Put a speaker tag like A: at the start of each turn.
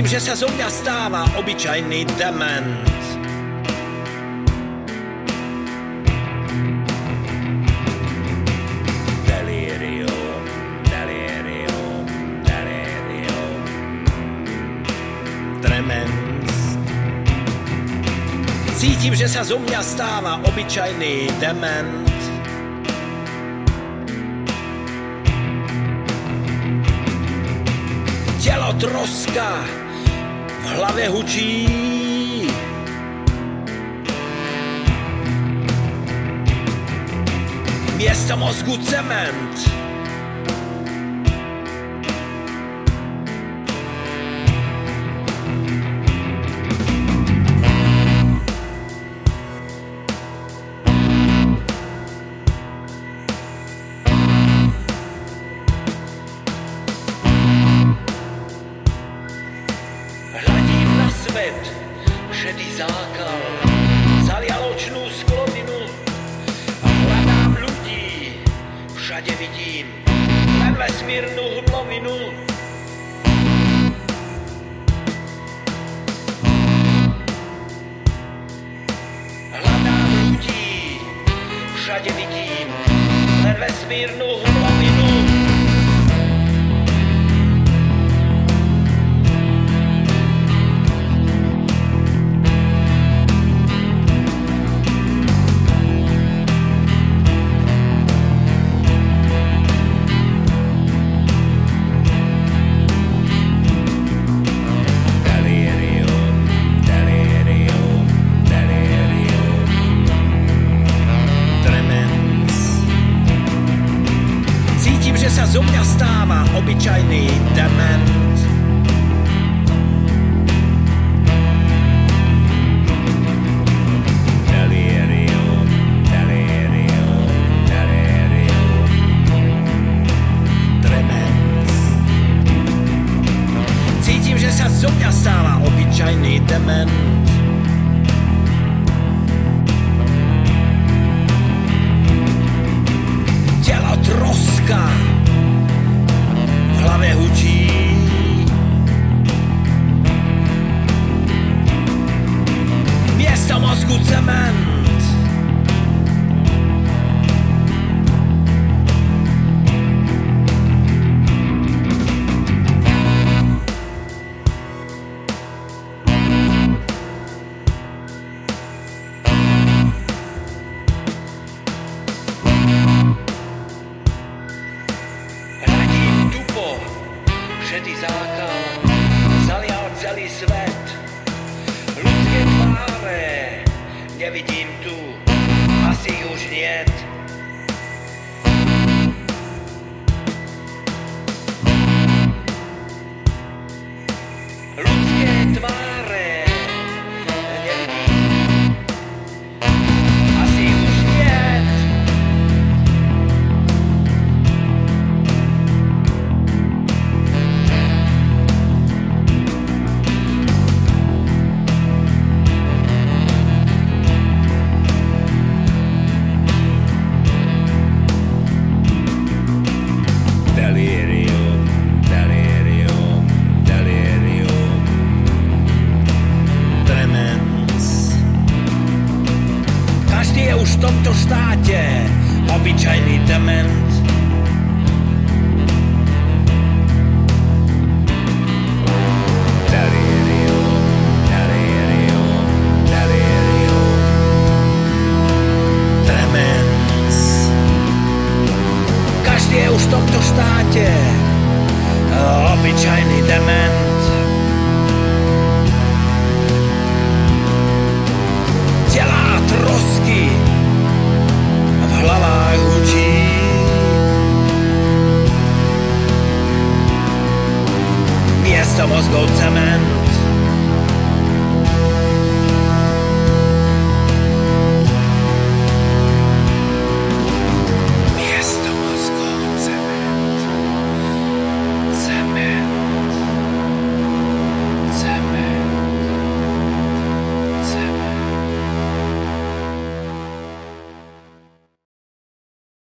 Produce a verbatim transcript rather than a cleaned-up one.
A: že sa zo mňa stáva obyčajný dement. Delirium, delirium, delirium, tremens. Cítim, že sa zo mňa stáva obyčajný dement. Telo troska, v hlave hučí. Miesto mozgu cement. Svet, šedý zákal, zalial očnú sklovinu a hľadám ľudí, všade vidím len vesmírnu hmlovinu. Hľadám ľudí, všade vidím len vesmírnu hmlovinu. Že sa zo mňa stáva obyčajný dement. Delirium, delirium, delirium, tremens. Cítim, že sa zo mňa stáva obyčajný dement. Telo troska, v hlave hučí. Miesto mozgu cement. Šedý zákal zalial celý svet. Ľudské tváre nevidím tu, asi už niet. Ľudské tváre nevidím, asi už niet. Je už v tomto štáte obyčajný dement. Delirium, delirium, delirium, tremens. Každý je už v tomto štáte obyčajný dement. Telá trosky, v hlavách hučí. Miesto mozgov cement.